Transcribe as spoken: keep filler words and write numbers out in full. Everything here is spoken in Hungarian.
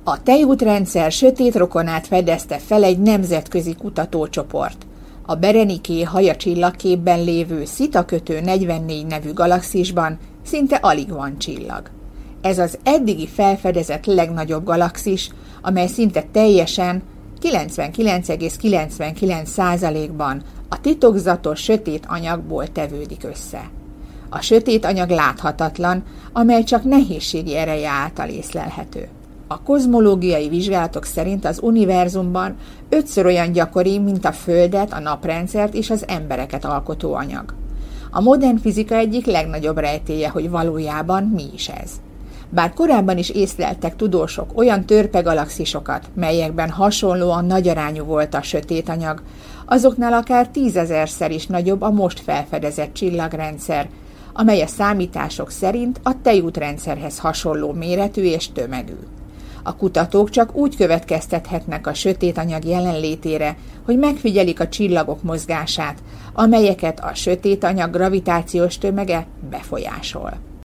A tejútrendszer sötét rokonát fedezte fel egy nemzetközi kutatócsoport. A Bereniké Haja csillagképben lévő Szita-kötő negyvennégy nevű galaxisban szinte alig van csillag. Ez az eddigi felfedezett legnagyobb galaxis, amely szinte teljesen, kilencvenkilenc egész kilencvenkilenc százalékban a titokzatos sötét anyagból tevődik össze. A sötét anyag láthatatlan, amely csak nehézségi ereje által észlelhető. A kozmológiai vizsgálatok szerint az univerzumban ötször olyan gyakori, mint a Földet, a naprendszert és az embereket alkotó anyag. A modern fizika egyik legnagyobb rejtélye, hogy valójában mi is ez. Bár korábban is észleltek tudósok olyan törpe galaxisokat, melyekben hasonlóan nagyarányú volt a sötét anyag, azoknál akár tízezerszer is nagyobb a most felfedezett csillagrendszer, amely a számítások szerint a tejútrendszerhez hasonló méretű és tömegű. A kutatók csak úgy következtethetnek a sötét anyag jelenlétére, hogy megfigyelik a csillagok mozgását, amelyeket a sötét anyag gravitációs tömege befolyásol.